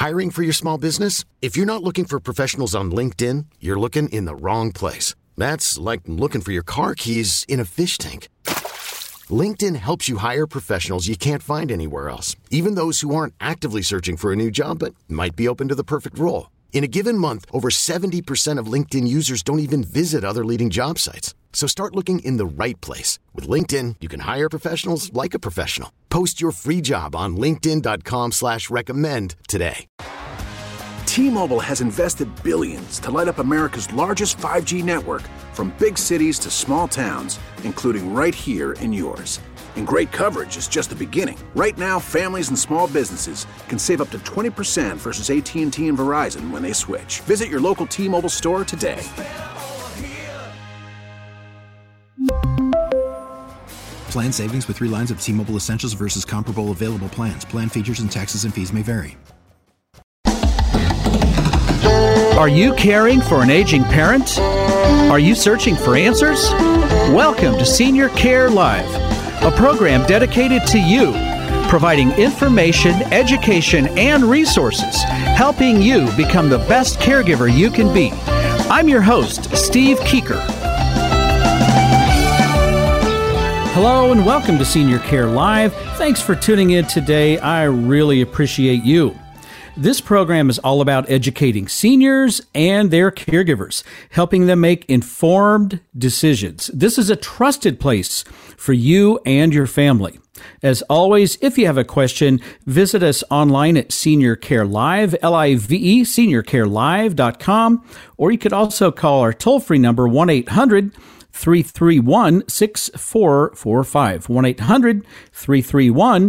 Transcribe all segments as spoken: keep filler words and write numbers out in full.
Hiring for your small business? If you're not looking for professionals on LinkedIn, you're looking in the wrong place. That's like looking for your car keys in a fish tank. LinkedIn helps you hire professionals you can't find anywhere else, even those who aren't actively searching for a new job but might be open to the perfect role. In a given month, over seventy percent of LinkedIn users don't even visit other leading job sites. So start looking in the right place. With LinkedIn, you can hire professionals like a professional. Post your free job on linkedin dot com slash recommend today. T-Mobile has invested billions to light up America's largest five G network, from big cities to small towns, including right here in yours. And great coverage is just the beginning. Right now, families and small businesses can save up to twenty percent versus A T and T and Verizon when they switch. Visit your local T-Mobile store today. Plan savings with three lines of T-Mobile Essentials versus comparable available plans. Plan features and taxes and fees may vary. Are you caring for an aging parent? Are you searching for answers? Welcome to Senior Care Live, a program dedicated to you, providing information, education, and resources, helping you become the best caregiver you can be. I'm your host, Steve Keeker. Hello and welcome to Senior Care Live. Thanks for tuning in today. I really appreciate you. This program is all about educating seniors and their caregivers, helping them make informed decisions. This is a trusted place for you and your family. As always, if you have a question, visit us online at Senior Care Live, L I V E, senior care live dot com, or you could also call our toll-free number, one eight hundred three three one six four four five, one eight hundred three three one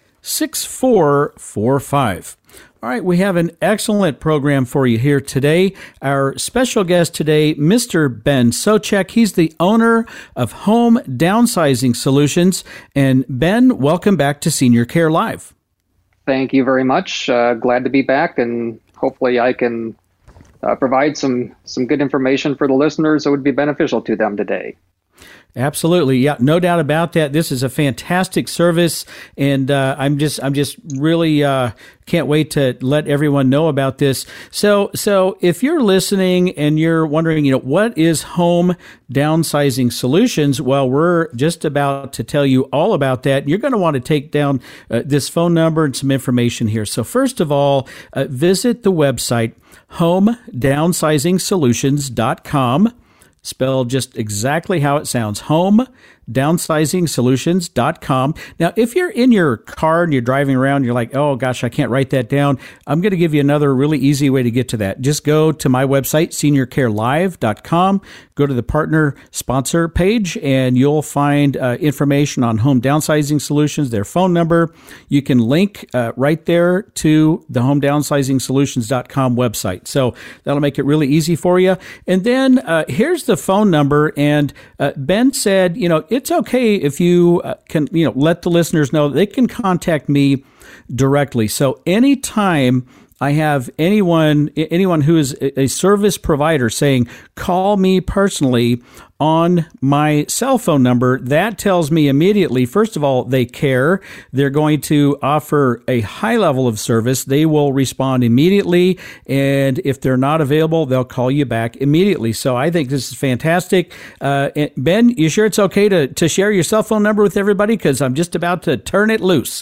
six four four five. All right, we have an excellent program for you here today. Our special guest today, Mister Ben Socek. He's the owner of Home Downsizing Solutions. And Ben, welcome back to Senior Care Live. Thank you very much. Uh, glad to be back, and hopefully I can uh, provide some, some good information for the listeners that would be beneficial to them today. Absolutely. Yeah, no doubt about that. This is a fantastic service, and uh, I'm just I'm just really uh, can't wait to let everyone know about this. So so if you're listening and you're wondering, you know, what is Home Downsizing Solutions? Well, we're just about to tell you all about that. You're going to want to take down uh, this phone number and some information here. So first of all, uh, visit the website home downsizing solutions dot com. Spelled just exactly how it sounds, home downsizing solutions dot com. Now, if you're in your car and you're driving around, you're like, oh gosh, I can't write that down. I'm going to give you another really easy way to get to that. Just go to my website, senior care live dot com, go to the partner sponsor page, and you'll find uh, information on Home Downsizing Solutions, their phone number. You can link uh, right there to the home downsizing solutions dot com website. So that'll make it really easy for you. And then uh, here's the phone number. And uh, Ben said, you know, it's okay if you uh, can, you know, let the listeners know that they can contact me directly. So anytime I have anyone, anyone who is a service provider saying, call me personally on my cell phone number, that tells me immediately, first of all, they care. They're going to offer a high level of service. They will respond immediately. And if they're not available, they'll call you back immediately. So I think this is fantastic. Uh, Ben, you sure it's okay to, to share your cell phone number with everybody? Because I'm just about to turn it loose.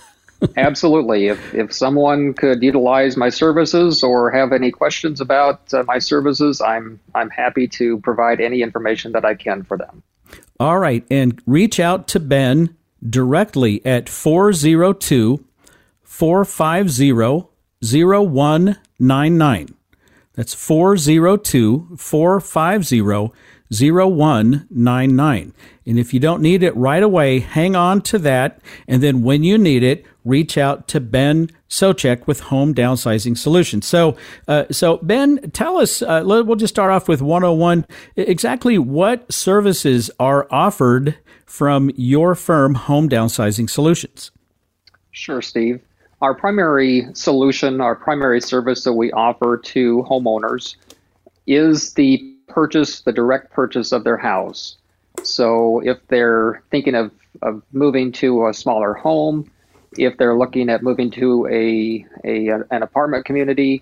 Absolutely. If if someone could utilize my services or have any questions about uh, my services, I'm I'm happy to provide any information that I can for them. All right. And reach out to Ben directly at four oh two, four five zero, zero one nine nine. That's four oh two, four five zero, zero one nine nine. And if you don't need it right away, hang on to that. And then when you need it, reach out to Ben Socek with Home Downsizing Solutions. So, uh, so Ben, tell us, uh, we'll just start off with one oh one, exactly what services are offered from your firm, Home Downsizing Solutions. Sure, Steve. Our primary solution, our primary service that we offer to homeowners is the purchase, the direct purchase of their house. So if they're thinking of, of moving to a smaller home, if they're looking at moving to a, a an apartment community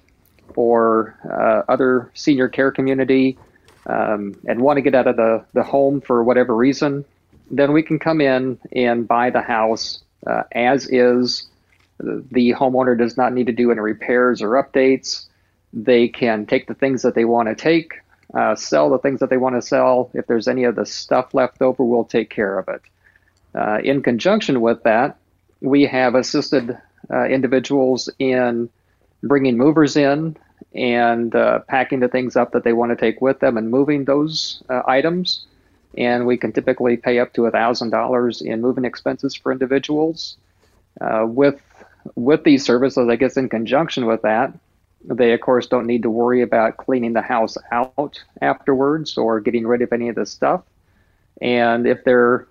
or uh, other senior care community um, and want to get out of the, the home for whatever reason, then we can come in and buy the house uh, as is. The homeowner does not need to do any repairs or updates. They can take the things that they want to take, uh, sell the things that they want to sell. If there's any of the stuff left over, we'll take care of it. Uh, in conjunction with that, we have assisted uh, individuals in bringing movers in and uh, packing the things up that they want to take with them and moving those uh, items. And we can typically pay up to one thousand dollars in moving expenses for individuals. Uh, with with these services, I guess in conjunction with that, they, of course, don't need to worry about cleaning the house out afterwards or getting rid of any of the stuff. And if they're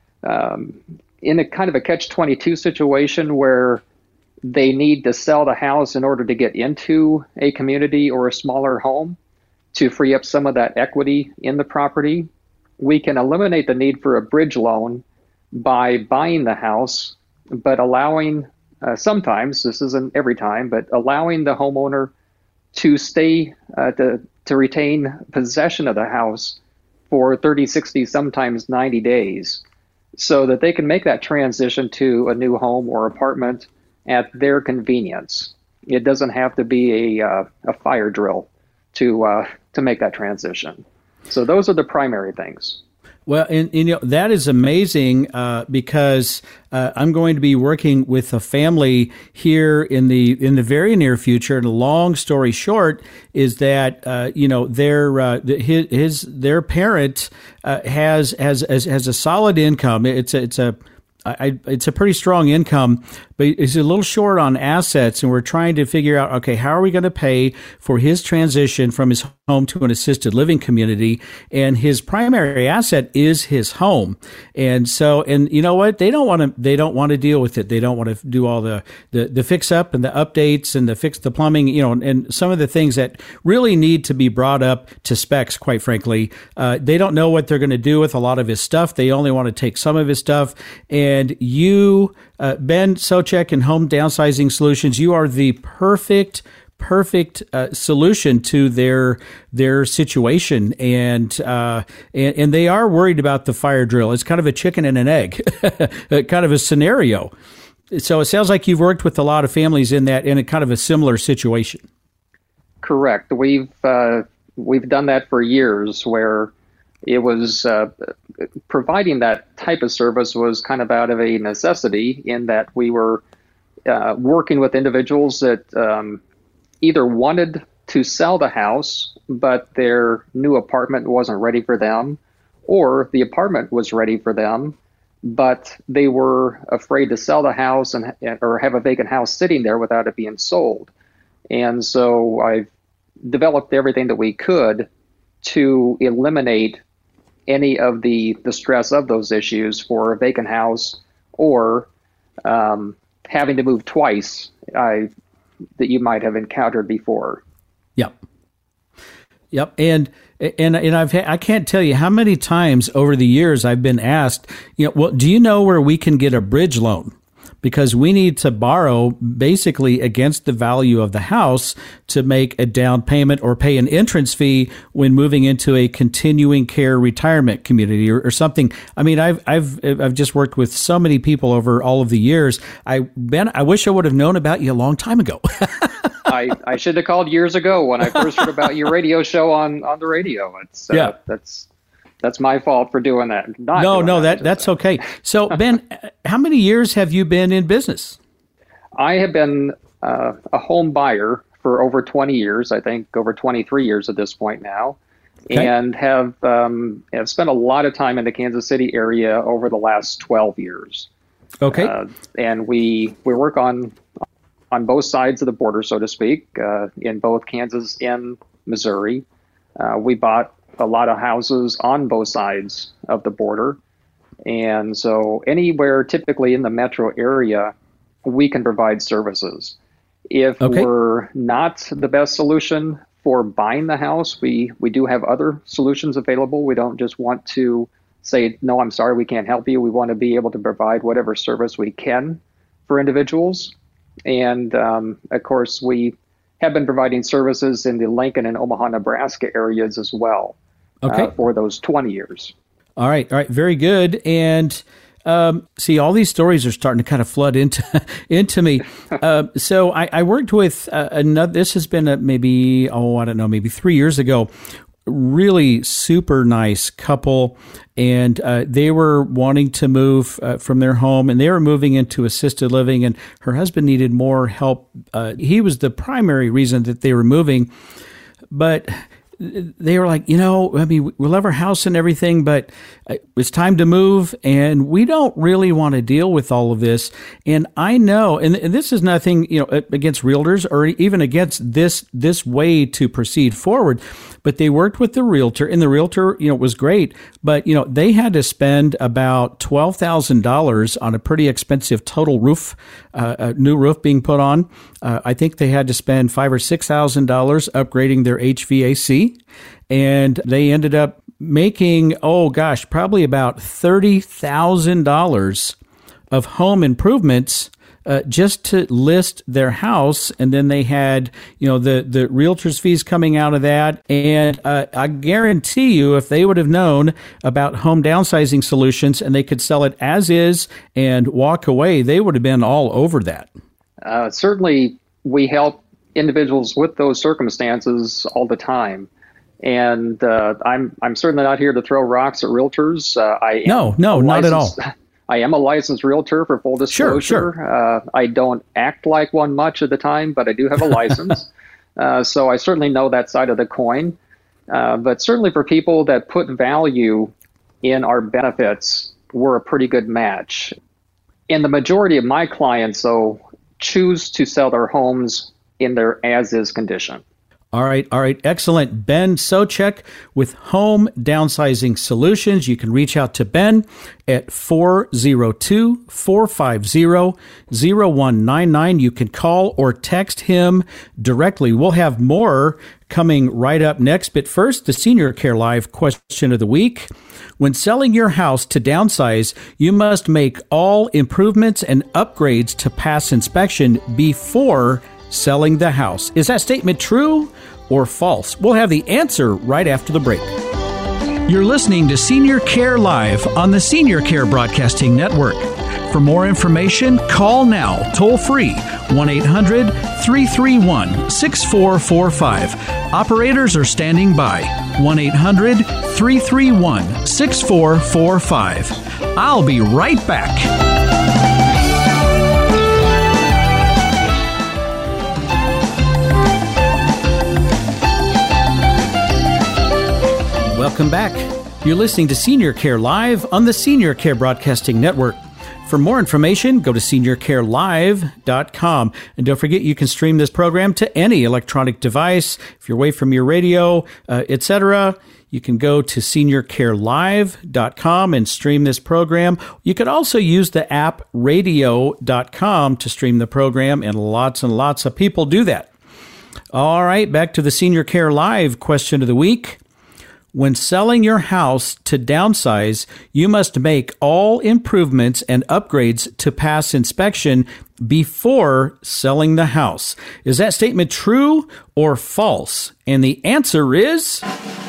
um, in a kind of a catch twenty-two situation where they need to sell the house in order to get into a community or a smaller home to free up some of that equity in the property, we can eliminate the need for a bridge loan by buying the house, but allowing, uh, sometimes, this isn't every time, but allowing the homeowner to stay, uh, to, to retain possession of the house for thirty, sixty, sometimes ninety days, so that they can make that transition to a new home or apartment at their convenience. It doesn't have to be a, uh, a fire drill to, uh, to make that transition. So those are the primary things. Well, and, and you know, that is amazing uh, because uh, I'm going to be working with a family here in the in the very near future. And a long story short is that uh, you know their uh, his, his their parent uh, has has has has a solid income. It's a, it's a I, it's a pretty strong income, but he's a little short on assets, and we're trying to figure out, okay, how are we going to pay for his transition from his home to an assisted living community? And his primary asset is his home. And so, and you know what? They don't want to, they don't want to deal with it. They don't want to do all the, the, the fix up and the updates and the fix the plumbing, you know, and some of the things that really need to be brought up to specs, quite frankly. Uh, they don't know what they're going to do with a lot of his stuff. They only want to take some of his stuff. And you, uh, Ben Socek and Home Downsizing Solutions, you are the perfect perfect uh, solution to their their situation, and, uh, and and they are worried about the fire drill. It's kind of a chicken and an egg, kind of a scenario. So it sounds like you've worked with a lot of families in that in a kind of a similar situation. Correct. We've uh, we've done that for years, where it was uh, providing that type of service was kind of out of a necessity, in that we were uh, working with individuals that um, either wanted to sell the house, but their new apartment wasn't ready for them, or the apartment was ready for them, but they were afraid to sell the house and or have a vacant house sitting there without it being sold. And so I've developed everything that we could to eliminate any of the, the stress of those issues for a vacant house, or um, having to move twice I, that you might have encountered before. Yep. Yep. And and and I've I can't tell you how many times over the years I've been asked, you know, well, do you know where we can get a bridge loan? Because we need to borrow basically against the value of the house to make a down payment or pay an entrance fee when moving into a continuing care retirement community or, or something. I mean, I've I've I've just worked with so many people over all of the years. I Ben, I wish I would have known about you a long time ago. I, I should have called years ago when I first heard about your radio show on, on the radio. It's uh, yeah. that's that's my fault for doing that. Not no, doing no, that, that that's say. okay. So Ben, how many years have you been in business? I have been uh, a home buyer for over twenty years. I think over twenty-three years at this point now, okay. and have um, have spent a lot of time in the Kansas City area over the last twelve years. Okay, uh, and we we work on. on both sides of the border, so to speak, uh, in both Kansas and Missouri. Uh, we bought a lot of houses on both sides of the border. And so anywhere typically in the metro area, we can provide services. If okay. we're not the best solution for buying the house, we, we do have other solutions available. We don't just want to say, no, I'm sorry, we can't help you. We want to be able to provide whatever service we can for individuals. And um, of course, we have been providing services in the Lincoln and Omaha, Nebraska areas as well okay. uh, for those twenty years. All right. All right. Very good. And um, see, all these stories are starting to kind of flood into into me. Uh, so I, I worked with uh, another, this has been a, maybe, oh, I don't know, maybe three years ago. Really super nice couple, and uh, they were wanting to move uh, from their home, and they were moving into assisted living, and her husband needed more help. Uh, he was the primary reason that they were moving, but they were like, you know, I mean, we love our house and everything, but it's time to move, and we don't really want to deal with all of this. And I know, and this is nothing, you know, against realtors or even against this this way to proceed forward, but they worked with the realtor, and the realtor, you know, was great, but, you know, they had to spend about twelve thousand dollars on a pretty expensive total roof, uh, a new roof being put on. Uh, I think they had to spend five or six thousand dollars upgrading their H V A C. And they ended up making, oh gosh, probably about thirty thousand dollars of home improvements uh, just to list their house. And then they had, you know, the, the realtor's fees coming out of that. And uh, I guarantee you, if they would have known about home downsizing solutions and they could sell it as is and walk away, they would have been all over that. Uh, certainly, we help individuals with those circumstances all the time. And uh, I'm I'm certainly not here to throw rocks at realtors. Uh, I no, no, not at all. I am a licensed realtor, for full disclosure. Sure, sure. Uh, I don't act like one much of the time, but I do have a license. uh, so I certainly know that side of the coin. Uh, but certainly for people that put value in our benefits, we're a pretty good match. And the majority of my clients, though, choose to sell their homes in their as-is condition. All right. All right. Excellent. Ben Socek with Home Downsizing Solutions. You can reach out to Ben at four oh two, four five zero, zero one nine nine. You can call or text him directly. We'll have more coming right up next. But first, the Senior Care Live question of the week. When selling your house to downsize, you must make all improvements and upgrades to pass inspection before selling the house. Is that statement true or false? We'll have the answer right after the break. You're listening to Senior Care Live on the Senior Care Broadcasting Network. For more information, call now, toll free, one eight hundred, three three one, six four four five. Operators are standing by, one eight hundred, three three one, six four four five. I'll be right back. Welcome back. You're listening to Senior Care Live on the Senior Care Broadcasting Network. For more information, go to senior care live dot com. And don't forget, you can stream this program to any electronic device. If you're away from your radio, uh, et cetera, you can go to senior care live dot com and stream this program. You could also use the app radio dot com to stream the program, and lots and lots of people do that. All right, back to the Senior Care Live question of the week. When selling your house to downsize, you must make all improvements and upgrades to pass inspection before selling the house. Is that statement true or false? And the answer is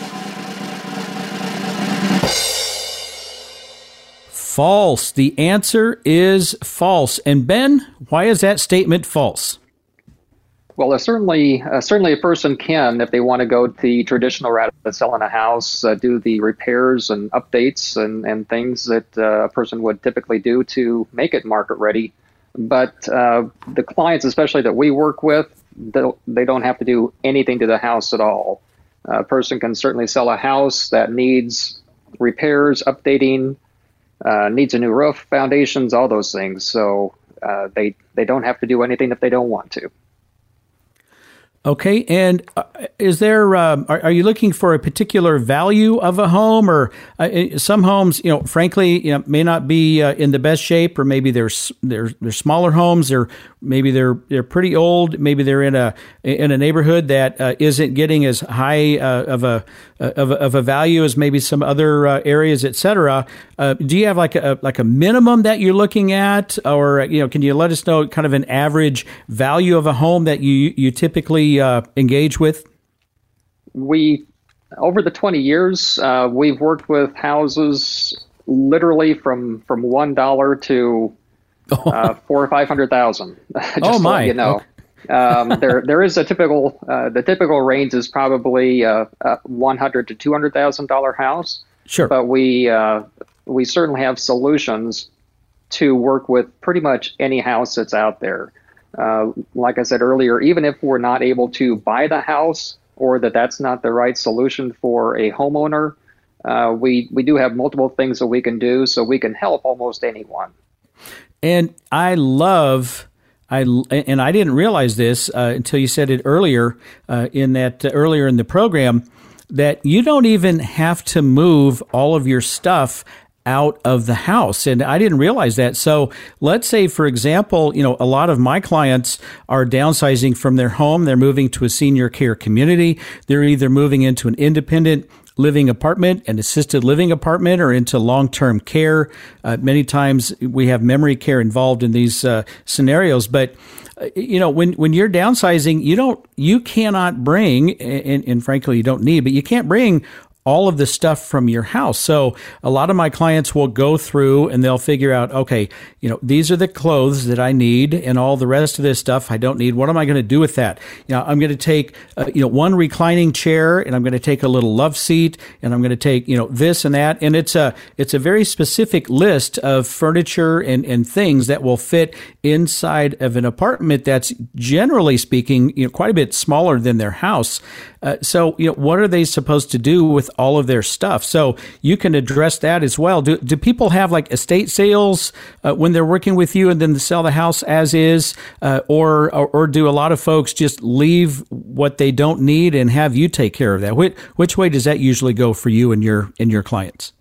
false. The answer is false. And Ben, why is that statement false? Well, uh, certainly, uh, certainly a person can, if they want to go the traditional route of selling a house, uh, do the repairs and updates and, and things that uh, a person would typically do to make it market ready. But uh, the clients, especially that we work with, they don't have to do anything to the house at all. A person can certainly sell a house that needs repairs, updating, uh, needs a new roof, foundations, all those things. So uh, they they don't have to do anything if they don't want to. Okay, and uh, is there? Um, are, are you looking for a particular value of a home, or uh, some homes, you know, frankly, you know, may not be uh, in the best shape, or maybe they're they're they're smaller homes, or maybe they're they're pretty old, maybe they're in a in a neighborhood that uh, isn't getting as high uh, of a of a, of a value as maybe some other uh, areas, et cetera. Uh, do you have like a like a minimum that you're looking at, or you know, can you let us know kind of an average value of a home that you you typically Uh, engage with? We, over the twenty years, uh, we've worked with houses literally from from one dollar to uh, four or five hundred thousand. Just oh my! So you know, okay. um, there there is a typical uh, the typical range is probably a, a one hundred to two hundred thousand dollar house. Sure, but we uh, we certainly have solutions to work with pretty much any house that's out there. Uh, like I said earlier, even if we're not able to buy the house, or that that's not the right solution for a homeowner, uh, we we do have multiple things that we can do, so we can help almost anyone. And I love, I and I didn't realize this uh, until you said it earlier uh, in that uh, earlier in the program, that you don't even have to move all of your stuff out of the house. And I didn't realize that. So let's say, for example, you know, a lot of my clients are downsizing from their home. They're moving to a senior care community. They're either moving into an independent living apartment, an assisted living apartment, or into long-term care. Uh, many times we have memory care involved in these uh, scenarios. But uh, you know, when when you're downsizing, you don't, you cannot bring, and, and frankly, you don't need, but you can't bring all of the stuff from your house. So a lot of my clients will go through and they'll figure out, okay, you know, these are the clothes that I need, and all the rest of this stuff I don't need. What am I going to do with that? You know, I'm going to take, uh, you know, one reclining chair, and I'm going to take a little love seat, and I'm going to take, you know, this and that. And it's a, it's a very specific list of furniture and, and things that will fit inside of an apartment that's, generally speaking, you know, quite a bit smaller than their house. Uh, so, you know, what are they supposed to do with all of their stuff? So you can address that as well. Do do people have like estate sales uh, when they're working with you, and then sell the house as is, uh, or, or or do a lot of folks just leave what they don't need and have you take care of that? Which which way does that usually go for you and your and your clients?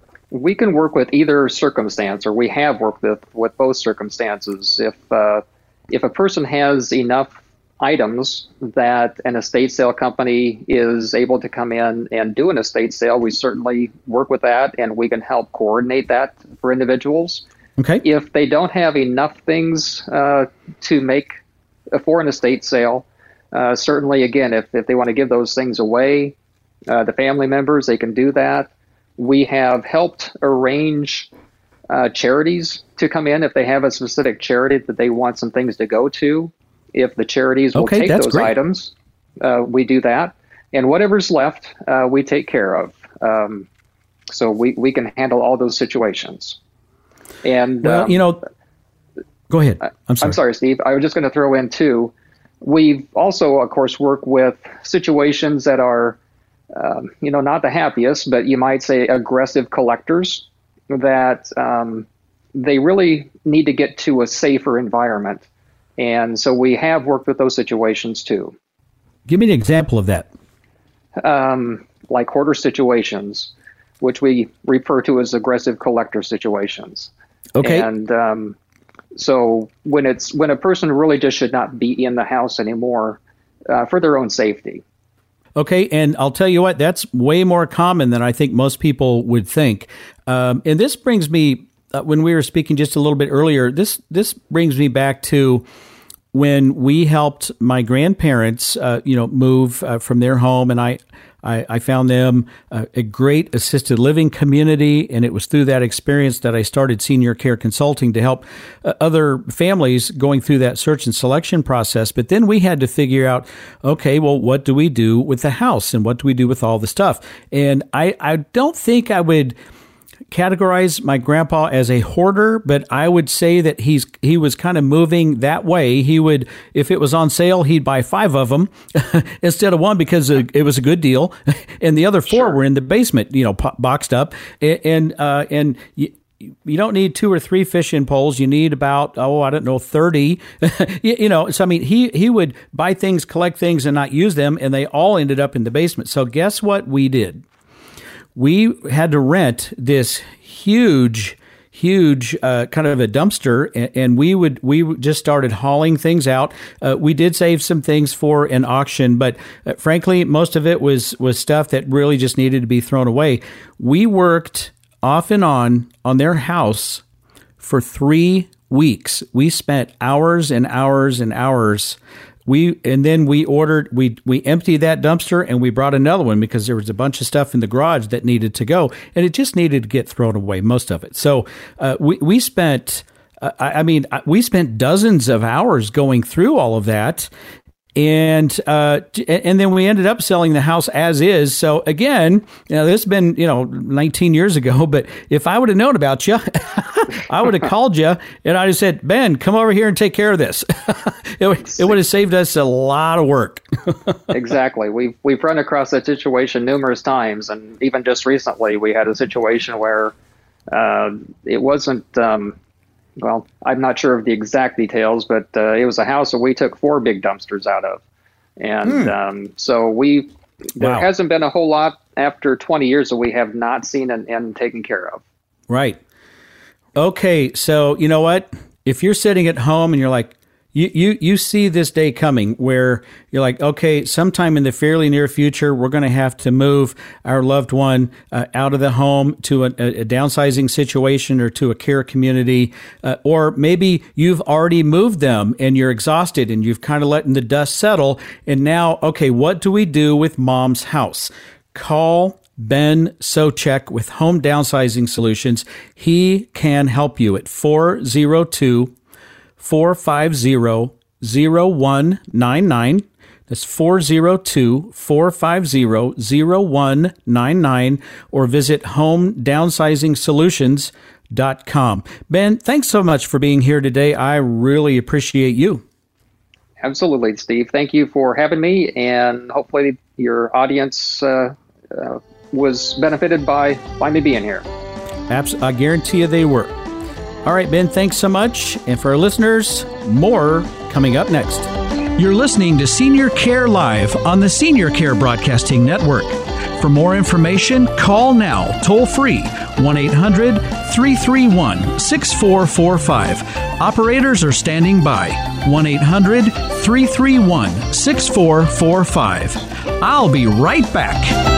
We can work with either circumstance, or we have worked with with both circumstances. If uh, if a person has enough items that an estate sale company is able to come in and do an estate sale, we certainly work with that, and we can help coordinate that for individuals. Okay. If they don't have enough things uh, to make for an estate sale, uh, certainly, again, if, if they want to give those things away, uh, the family members, they can do that. We have helped arrange uh, charities to come in if they have a specific charity that they want some things to go to. If the charities will okay, take those great. items, uh, we do that. And whatever's left, uh, we take care of. Um, so we, we can handle all those situations. And well, um, you know, go ahead. I'm sorry. I'm sorry, Steve. I was just going to throw in, too, we've also, of course, worked with situations that are, um, you know, not the happiest, but you might say aggressive collectors that um, they really need to get to a safer environment. And so we have worked with those situations too. Give me an example of that. Um, like hoarder situations, which we refer to as aggressive collector situations. Okay. And um, so when it's when a person really just should not be in the house anymore uh, for their own safety. Okay, and I'll tell you what, that's way more common than I think most people would think. Um, and this brings me. Uh, when we were speaking just a little bit earlier, this this brings me back to when we helped my grandparents, uh, you know, move uh, from their home, and I, I, I found them uh, a great assisted living community, and it was through that experience that I started Senior Care Consulting to help uh, other families going through that search and selection process. But then we had to figure out, okay, well, what do we do with the house, and what do we do with all the stuff? And I, I don't think I would categorize my grandpa as a hoarder, but I would say that he's he was kind of moving that way. He would, if it was on sale, he'd buy five of them instead of one because it was a good deal, and the other four sure. were in the basement, you know, boxed up, and uh, and. you don't need two or three fishing poles. You need about, oh, I don't know, thirty. you, you know, so I mean, he, he would buy things, collect things, and not use them, and they all ended up in the basement. So guess what we did? We had to rent this huge huge uh, kind of a dumpster, and, and we would we just started hauling things out. Uh, we did save some things for an auction, but uh, frankly, most of it was was stuff that really just needed to be thrown away. We worked off and on on their house for three weeks. We spent hours and hours and hours. We and then we ordered we we emptied that dumpster and we brought another one because there was a bunch of stuff in the garage that needed to go, and it just needed to get thrown away, most of it. So uh, we we spent uh, I mean we spent dozens of hours going through all of that. And uh, and then we ended up selling the house as is. So again, you know, this has been, you know, nineteen years ago. But if I would have known about you, I would have called you and I'd have said, Ben, come over here and take care of this. it, it would have saved us a lot of work. Exactly. We've we've run across that situation numerous times, and even just recently, we had a situation where uh, it wasn't. Um, Well, I'm not sure of the exact details, but uh, it was a house that we took four big dumpsters out of. And hmm. um, so we, there wow. hasn't been a whole lot after twenty years that we have not seen an end taken care of. Right. Okay. So you know what? If you're sitting at home and you're like, You, you you see this day coming where you're like, okay, sometime in the fairly near future, we're going to have to move our loved one uh, out of the home to a, a downsizing situation or to a care community. Uh, or maybe you've already moved them and you're exhausted and you've kind of letting the dust settle. And now, okay, what do we do with mom's house? Call Ben Socek with Home Downsizing Solutions. He can help you at four oh two, four five zero, zero one nine nine. That's four oh two, four five zero, zero one nine nine, or visit home downsizing solutions dot com. Ben, thanks so much for being here today. I really appreciate you. Absolutely, Steve. Thank you for having me, and hopefully your audience uh, uh, was benefited by, by me being here. Abs- I guarantee you they were. All right, Ben, thanks so much. And for our listeners, more coming up next. You're listening to Senior Care Live on the Senior Care Broadcasting Network. For more information, call now, toll free, one eight hundred, three three one, six four four five. Operators are standing by, one eight hundred, three three one, six four four five. I'll be right back.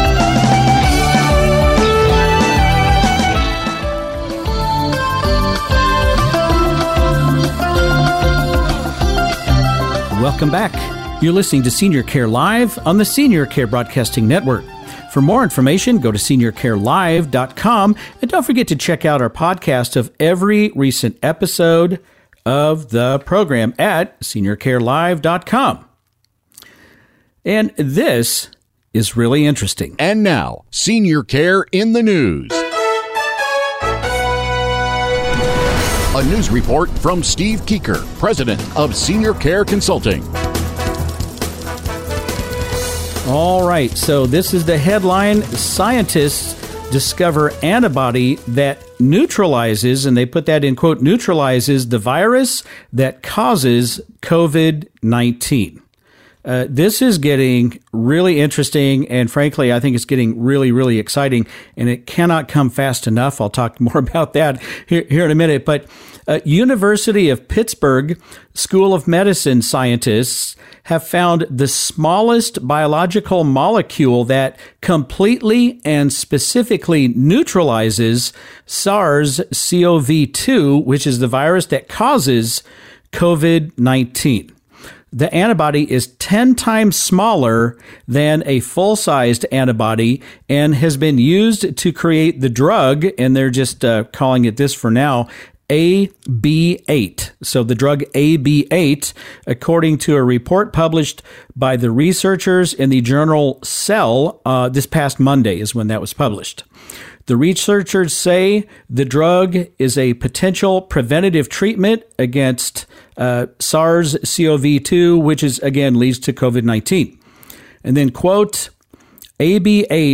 Welcome back. You're listening to Senior Care Live on the Senior Care Broadcasting Network. For more information, go to senior care live dot com, and don't forget to check out our podcast of every recent episode of the program at senior care live dot com. And this is really interesting. And now, Senior Care in the News. A news report from Steve Keeker, president of Senior Care Consulting. All right, so this is the headline. Scientists discover antibody that neutralizes, and they put that in quote, neutralizes the virus that causes covid nineteen. Uh, this is getting really interesting, and frankly, I think it's getting really, really exciting, and it cannot come fast enough. I'll talk more about that here, here in a minute. But uh, University of Pittsburgh School of Medicine scientists have found the smallest biological molecule that completely and specifically neutralizes SARS C o V two, which is the virus that causes covid nineteen. The antibody is ten times smaller than a full-sized antibody and has been used to create the drug, and they're just uh, calling it this for now, A B eight. So the drug A B eight, according to a report published by the researchers in the journal Cell, uh, this past Monday is when that was published. The researchers say the drug is a potential preventative treatment against uh, SARS C o V two, which is, again, leads to covid nineteen. And then, quote, A B eight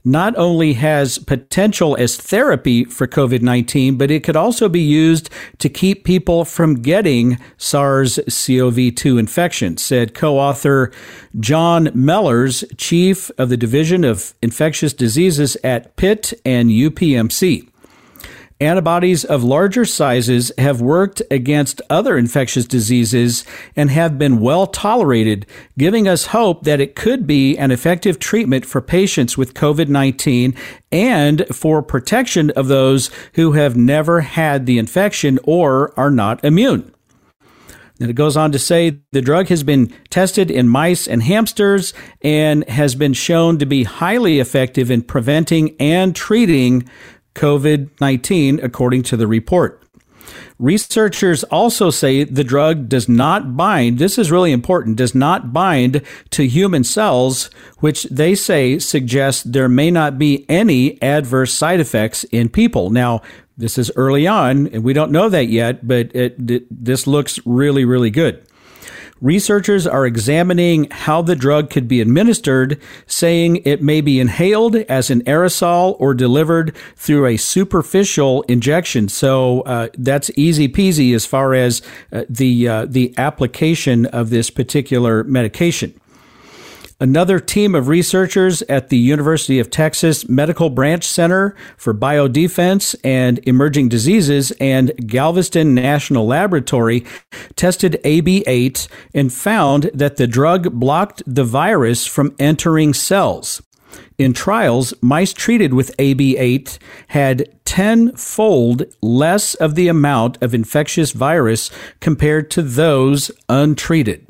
not only has potential as therapy for COVID nineteen, but it could also be used to keep people from getting SARS-C o V two infection, said co-author John Mellors, chief of the Division of Infectious Diseases at Pitt and U P M C. Antibodies of larger sizes have worked against other infectious diseases and have been well tolerated, giving us hope that it could be an effective treatment for patients with COVID nineteen and for protection of those who have never had the infection or are not immune. And it goes on to say the drug has been tested in mice and hamsters and has been shown to be highly effective in preventing and treating COVID nineteen, according to the report. Researchers also say the drug does not bind, this is really important, does not bind to human cells, which they say suggests there may not be any adverse side effects in people. Now, this is early on, and we don't know that yet, but it, it, this looks really, really good. Researchers are examining how the drug could be administered, saying it may be inhaled as an aerosol or delivered through a superficial injection. So uh, that's easy peasy as far as uh, the uh, the application of this particular medication. Another team of researchers at the University of Texas Medical Branch Center for Biodefense and Emerging Diseases and Galveston National Laboratory tested A B eight and found that the drug blocked the virus from entering cells. In trials, mice treated with A B eight had tenfold less of the amount of infectious virus compared to those untreated.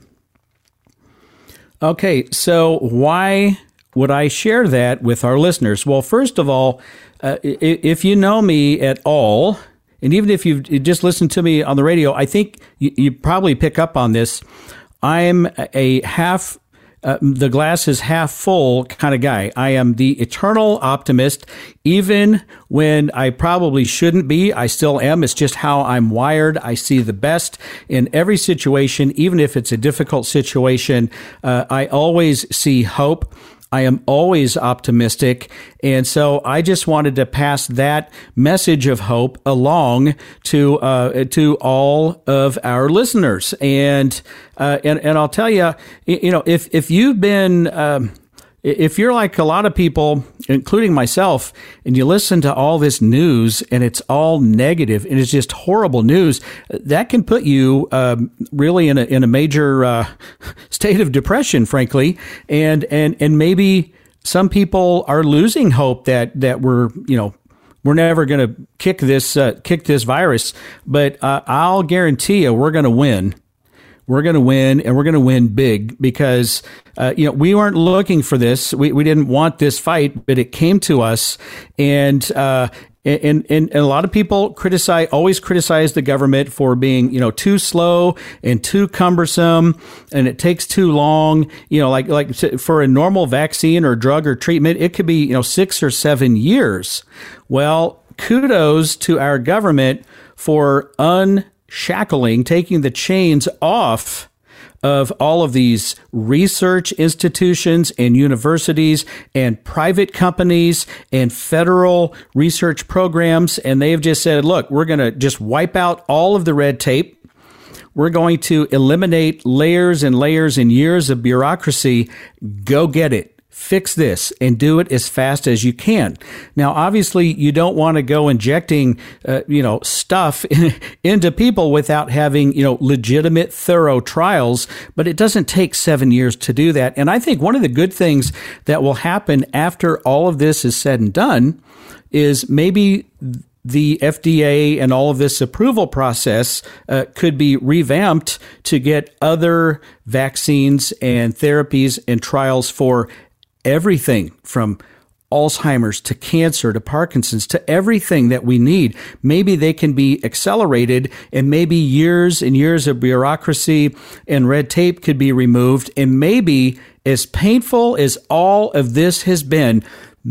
Okay, so why would I share that with our listeners? Well, first of all, uh, if you know me at all, and even if you've just listened to me on the radio, I think you, you probably pick up on this. I'm a half, uh, the glass is half full kind of guy. I am the eternal optimist. Even when I probably shouldn't be, I still am. It's just how I'm wired. I see the best in every situation, even if it's a difficult situation. Uh, I always see hope. I am always optimistic. And so I just wanted to pass that message of hope along to uh, to all of our listeners. And uh, and and I'll tell you, you know, if if you've been um, if you're like a lot of people, including myself, and you listen to all this news and it's all negative and it's just horrible news, that can put you um, really in a in a major uh, state of depression, frankly. And and and maybe some people are losing hope that that we're you know we're never going to kick this uh, kick this virus. But uh, I'll guarantee you, we're going to win. We're going to win, and we're going to win big because, uh, you know, we weren't looking for this. We we didn't want this fight, but it came to us. And, uh, and, and, and a lot of people criticize, always criticize the government for being, you know, too slow and too cumbersome, and it takes too long. You know, like, like for a normal vaccine or drug or treatment, it could be, you know, six or seven years. Well, kudos to our government for un shackling, taking the chains off of all of these research institutions and universities and private companies and federal research programs. And they've just said, look, we're going to just wipe out all of the red tape. We're going to eliminate layers and layers and years of bureaucracy. Go get it. Fix this and do it as fast as you can. Now, obviously, you don't want to go injecting, uh, you know, stuff into people without having, you know, legitimate, thorough trials. But it doesn't take seven years to do that. And I think one of the good things that will happen after all of this is said and done is maybe the F D A and all of this approval process uh, could be revamped to get other vaccines and therapies and trials for everything from Alzheimer's to cancer to Parkinson's to everything that we need. Maybe they can be accelerated, and maybe years and years of bureaucracy and red tape could be removed. And maybe, as painful as all of this has been,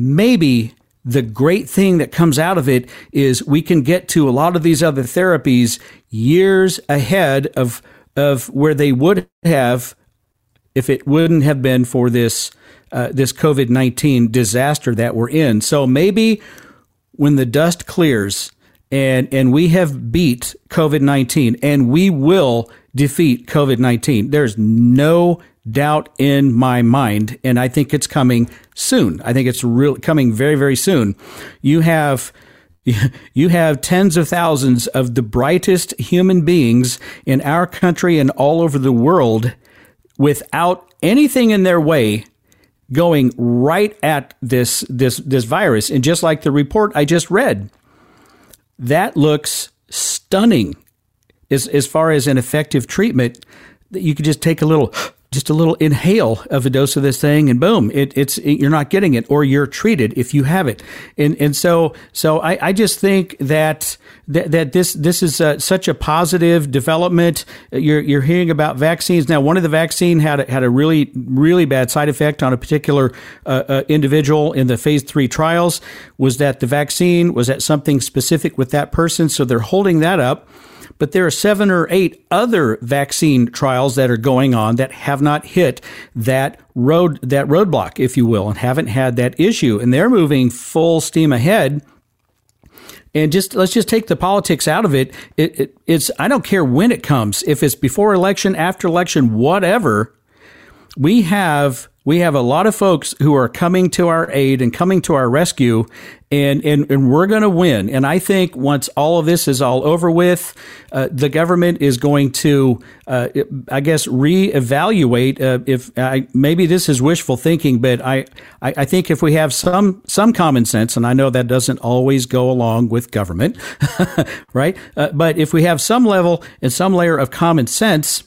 maybe the great thing that comes out of it is we can get to a lot of these other therapies years ahead of of where they would have if it wouldn't have been for this uh, this COVID nineteen disaster that we're in. So maybe when the dust clears and and we have beat COVID nineteen, and we will defeat COVID nineteen, there's no doubt in my mind, and I think it's coming soon. I think it's real coming very, very soon. You have you have tens of thousands of the brightest human beings in our country and all over the world without anything in their way going right at this this this virus. And just like the report I just read, that looks stunning as as far as an effective treatment. That you could just take a little just a little inhale of a dose of this thing, and boom, it, it's it, you're not getting it, or you're treated if you have it. And and so so I, I just think that that, that this this is uh, such a positive development. You're you're hearing about vaccines now. One of the vaccine had a, had a really really bad side effect on a particular uh, uh, individual in the phase three trials. Was that the vaccine was at something specific with that person? So they're holding that up. But there are seven or eight other vaccine trials that are going on that have not hit that road, that roadblock, if you will, and haven't had that issue. And they're moving full steam ahead. And just let's just take the politics out of it. It, it. It's I don't care when it comes, if it's before election, after election, whatever. We have we have a lot of folks who are coming to our aid and coming to our rescue, and and, and we're going to win. And I think once all of this is all over with, uh, the government is going to, uh, I guess, reevaluate. Uh, if I, maybe this is wishful thinking, but I, I, I think if we have some some common sense, and I know that doesn't always go along with government, right? Uh, but if we have some level and some layer of common sense,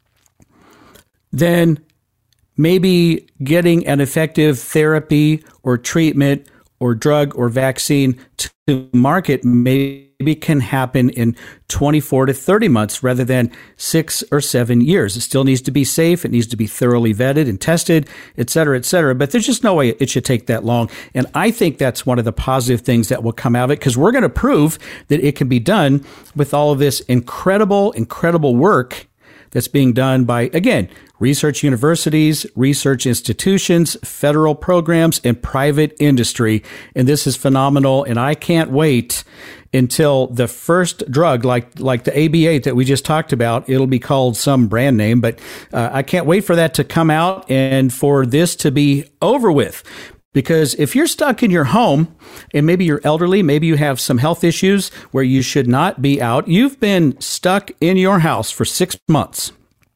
then maybe getting an effective therapy or treatment or drug or vaccine to market maybe can happen in twenty-four to thirty months rather than six or seven years. It still needs to be safe. It needs to be thoroughly vetted and tested, et cetera, et cetera. But there's just no way it should take that long. And I think that's one of the positive things that will come out of it, because we're going to prove that it can be done with all of this incredible, incredible work that's being done by, again, research universities, research institutions, federal programs, and private industry. And this is phenomenal. And I can't wait until the first drug, like like the A B eight that we just talked about, it'll be called some brand name, but uh, I can't wait for that to come out and for this to be over with. Because if you're stuck in your home and maybe you're elderly, maybe you have some health issues where you should not be out, you've been stuck in your house for six months.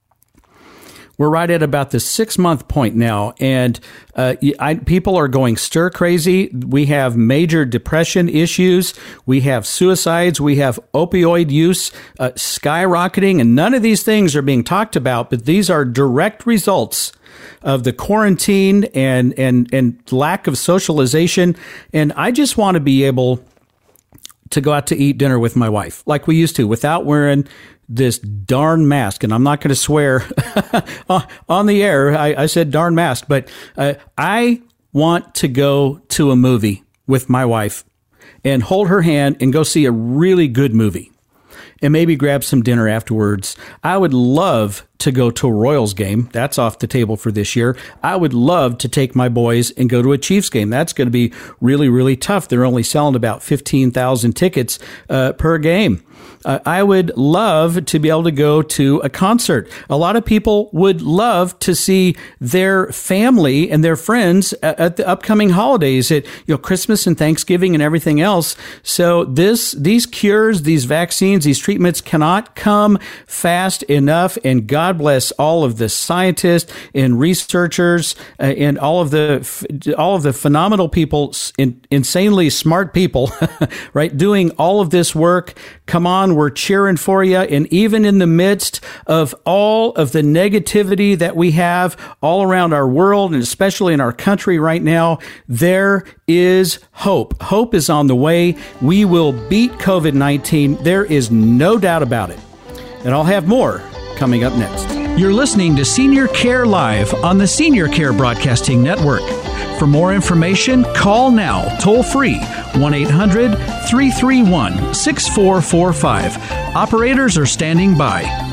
We're right at about the six-month point now, and uh, I, people are going stir crazy. We have major depression issues. We have suicides. We have opioid use uh, skyrocketing, and none of these things are being talked about, but these are direct results of the quarantine and, and, and lack of socialization. And I just want to be able to go out to eat dinner with my wife like we used to without wearing this darn mask. And I'm not going to swear on the air. I, I said darn mask, but uh, I want to go to a movie with my wife and hold her hand and go see a really good movie and maybe grab some dinner afterwards. I would love to go to a Royals game. That's off the table for this year. I would love to take my boys and go to a Chiefs game. That's going to be really, really tough. They're only selling about fifteen thousand tickets uh, per game. Uh, I would love to be able to go to a concert. A lot of people would love to see their family and their friends at, at the upcoming holidays, at you know Christmas and Thanksgiving and everything else. So this, these cures, these vaccines, these treatments cannot come fast enough. And God bless all of the scientists and researchers uh, and all of the all of the phenomenal people, in, insanely smart people, right, doing all of this work. Come on, we're cheering for you. And even in the midst of all of the negativity that we have all around our world, and especially in our country right now, there is hope. Hope is on the way. We will beat COVID nineteen. There is no doubt about it. And I'll have more coming up next. You're listening to Senior Care Live on the Senior Care Broadcasting Network. For more information, call now, toll free, one eight hundred three three one six four four five. Operators are standing by.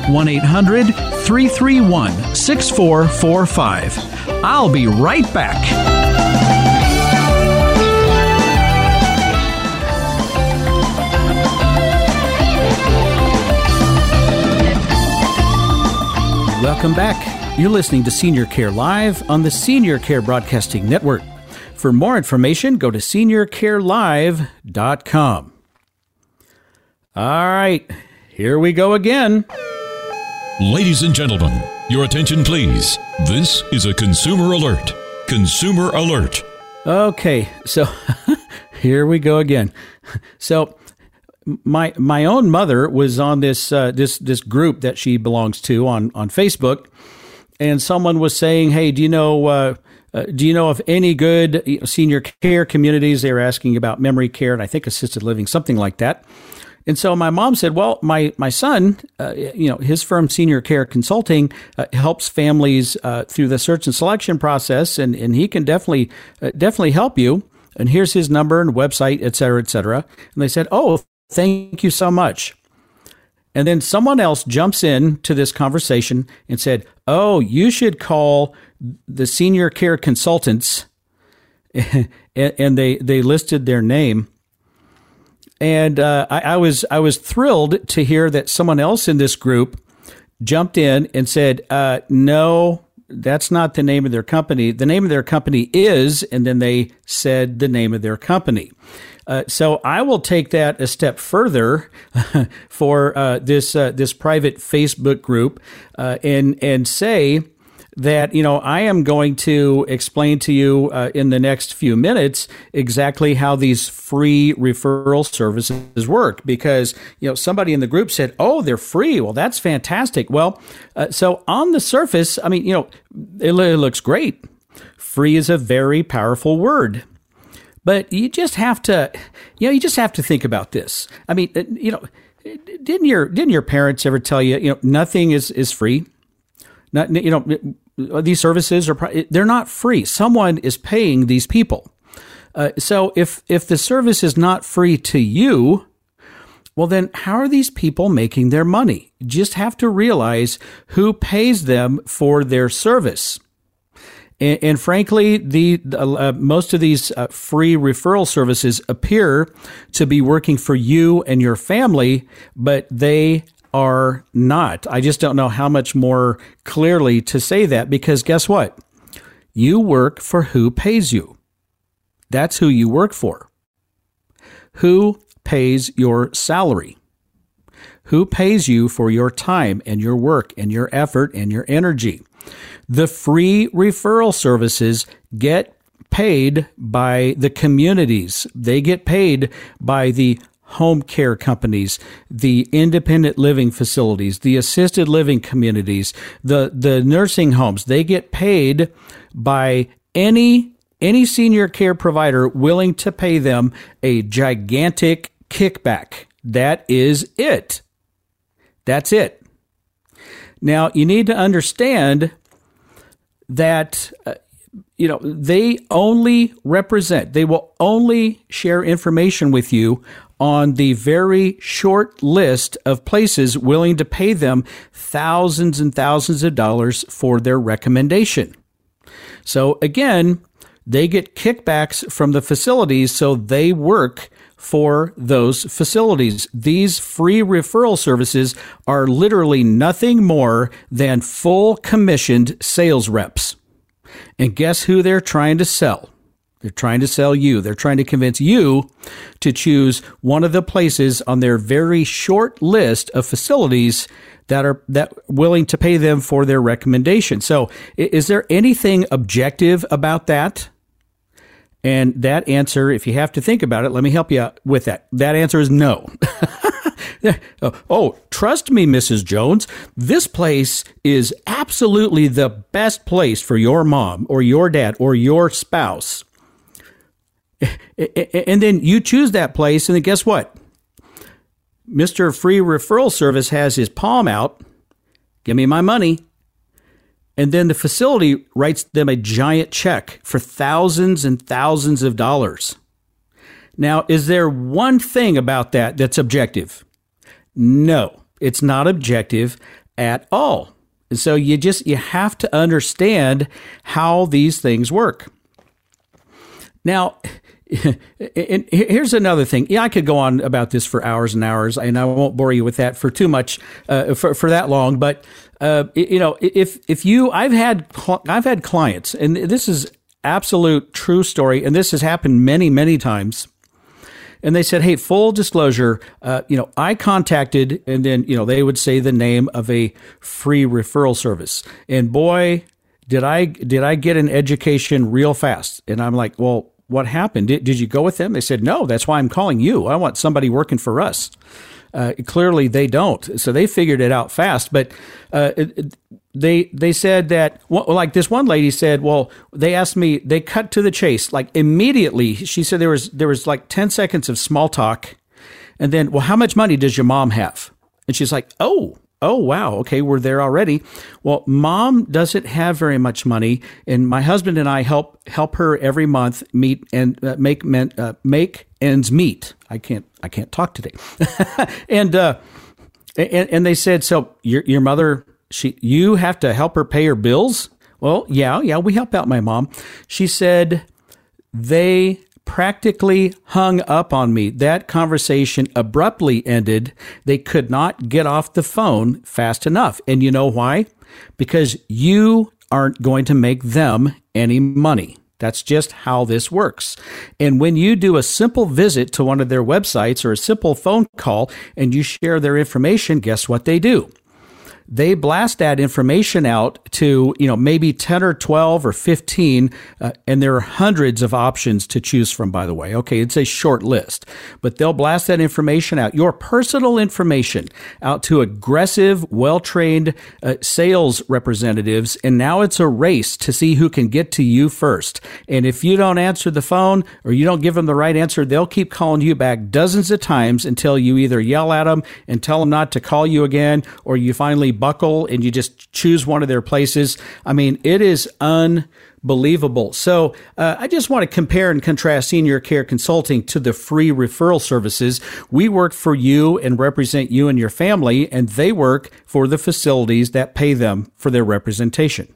one eight hundred three three one six four four five. I'll be right back. Welcome back. You're listening to Senior Care Live on the Senior Care Broadcasting Network. For more information, go to senior care live dot com. All right, here we go again. Ladies and gentlemen, your attention please. This is a consumer alert. Consumer alert. Okay, so here we go again. So my my own mother was on this uh, this this group that she belongs to on on Facebook, and someone was saying, "Hey, do you know uh, uh, do you know of any good senior care communities?" They were asking about memory care and I think assisted living, something like that. And so my mom said, "Well, my my son, uh, you know, his firm Senior Care Consulting uh, helps families uh, through the search and selection process, and and he can definitely uh, definitely help you. And here's his number and website, et cetera, et cetera." And they said, "Oh, thank you so much." And then someone else jumps in to this conversation and said, "Oh, you should call the Senior Care Consultants," and they they listed their name. And uh, I, I was I was thrilled to hear that someone else in this group jumped in and said, uh, "No, that's not the name of their company. The name of their company is," and then they said the name of their company. Uh, so I will take that a step further for uh, this uh, this private Facebook group uh, and and say that, you know, I am going to explain to you uh, in the next few minutes exactly how these free referral services work, because, you know, somebody in the group said, "Oh, they're free." Well, that's fantastic. Well, uh, so on the surface, I mean, you know, it, it looks great. Free is a very powerful word. But you just have to, you know, you just have to think about this. I mean, you know, didn't your didn't your parents ever tell you, you know, nothing is, is free? Not, you know, these services are they're not free. Someone is paying these people. Uh, so if if the service is not free to you, well, then how are these people making their money? You just have to realize who pays them for their service. And, and frankly, the uh, most of these uh, free referral services appear to be working for you and your family, but they are not. I just don't know how much more clearly to say that, because guess what? You work for who pays you. That's who you work for. Who pays your salary? Who pays you for your time and your work and your effort and your energy? The free referral services get paid by the communities. They get paid by the home care companies, the independent living facilities, the assisted living communities, the, the nursing homes. They get paid by any, any senior care provider willing to pay them a gigantic kickback. That is it. That's it. Now, you need to understand that, uh, you know, they only represent, they will only share information with you on the very short list of places willing to pay them thousands and thousands of dollars for their recommendation. So again, they get kickbacks from the facilities, so they work for those facilities. These free referral services are literally nothing more than full commissioned sales reps. And guess who they're trying to sell? They're trying to sell you. They're trying to convince you to choose one of the places on their very short list of facilities that are that willing to pay them for their recommendation. So is there anything objective about that? And that answer, if you have to think about it, let me help you out with that. That answer is no. Oh, trust me, Missus Jones, this place is absolutely the best place for your mom or your dad or your spouse. And then you choose that place, and then guess what? Mister Free Referral Service has his palm out. Give me my money. And then the facility writes them a giant check for thousands and thousands of dollars. Now, is there one thing about that that's objective? No, it's not objective at all. And so you just, you have to understand how these things work. Now, and here's another thing. Yeah, I could go on about this for hours and hours, and I won't bore you with that for too much, uh, for for that long. But uh, you know, if if you, I've had I've had clients, and this is absolute true story, and this has happened many many times. And they said, "Hey, full disclosure, uh, you know, I contacted," and then you know they would say the name of a free referral service, and boy, did I did I get an education real fast. And I'm like, well, what happened? Did, did you go with them? They said, no, that's why I'm calling you. I want somebody working for us. Uh, clearly they don't. So they figured it out fast. But uh, it, they they said that, well, like this one lady said, well, they asked me, they cut to the chase. Like immediately, she said there was there was like ten seconds of small talk. And then, well, how much money does your mom have? And she's like, oh, oh, wow. Okay, we're there already. Well, mom doesn't have very much money, and my husband and I help help her every month meet and uh, make men, uh, make ends meet. I can't I can't talk today. and uh, and and they said, so your your mother, she you have to help her pay her bills? Well, yeah, yeah, we help out my mom. She said they practically hung up on me. That conversation abruptly ended. They could not get off the phone fast enough. And you know why? Because you aren't going to make them any money. That's just how this works. And when you do a simple visit to one of their websites or a simple phone call and you share their information, guess what they do? They blast that information out to, you know, maybe ten or twelve or fifteen, uh, and there are hundreds of options to choose from, by the way. Okay, it's a short list, but they'll blast that information out, your personal information, out to aggressive, well-trained uh, sales representatives, and now it's a race to see who can get to you first. And if you don't answer the phone or you don't give them the right answer, they'll keep calling you back dozens of times until you either yell at them and tell them not to call you again, or you finally buckle and you just choose one of their places. I mean, it is unbelievable. So uh, I just want to compare and contrast Senior Care Consulting to the free referral services. We work for you and represent you and your family, and they work for the facilities that pay them for their representation.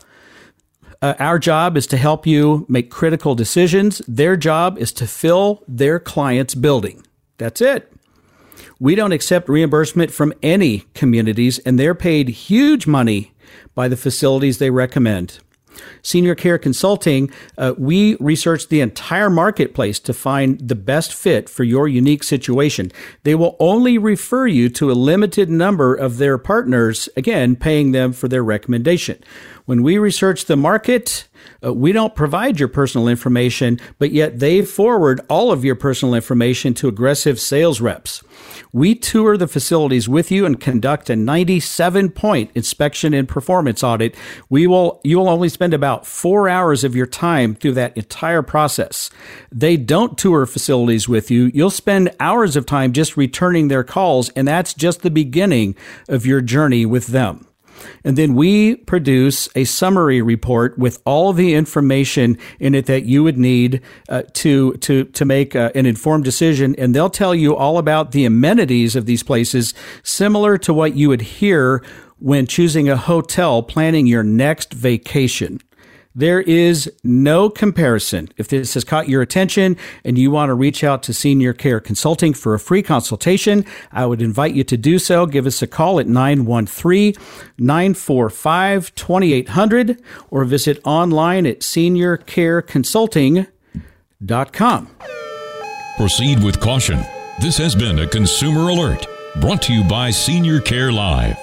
Uh, our job is to help you make critical decisions. Their job is to fill their client's building. That's it. We don't accept reimbursement from any communities, and they're paid huge money by the facilities they recommend. Senior Care Consulting, uh, we research the entire marketplace to find the best fit for your unique situation. They will only refer you to a limited number of their partners, again, paying them for their recommendation. When we research the market, uh, we don't provide your personal information, but yet they forward all of your personal information to aggressive sales reps. We tour the facilities with you and conduct a ninety-seven point inspection and performance audit. We will, you will only spend about four hours of your time through that entire process. They don't tour facilities with you. You'll spend hours of time just returning their calls, and that's just the beginning of your journey with them. And then we produce a summary report with all of the information in it that you would need uh, to to to make uh, an informed decision. And they'll tell you all about the amenities of these places, similar to what you would hear when choosing a hotel planning your next vacation. There is no comparison. If this has caught your attention and you want to reach out to Senior Care Consulting for a free consultation, I would invite you to do so. Give us a call at nine one three, nine four five, two eight zero zero or visit online at senior care consulting dot com. Proceed with caution. This has been a Consumer Alert brought to you by Senior Care Live.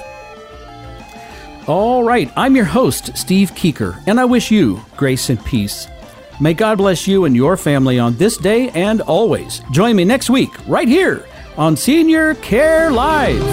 All right, I'm your host, Steve Keeker, and I wish you grace and peace. May God bless you and your family on this day and always. Join me next week, right here on Senior Care Live.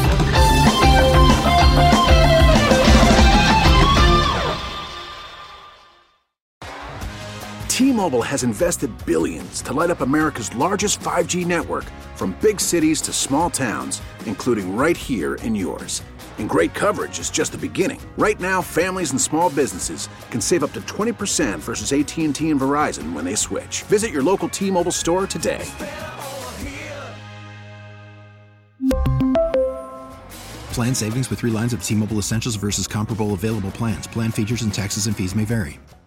T-Mobile has invested billions to light up America's largest five G network, from big cities to small towns, including right here in yours. And great coverage is just the beginning. Right now, families and small businesses can save up to twenty percent versus A T and T and Verizon when they switch. Visit your local T-Mobile store today. Plan savings with three lines of T-Mobile Essentials versus comparable available plans. Plan features and taxes and fees may vary.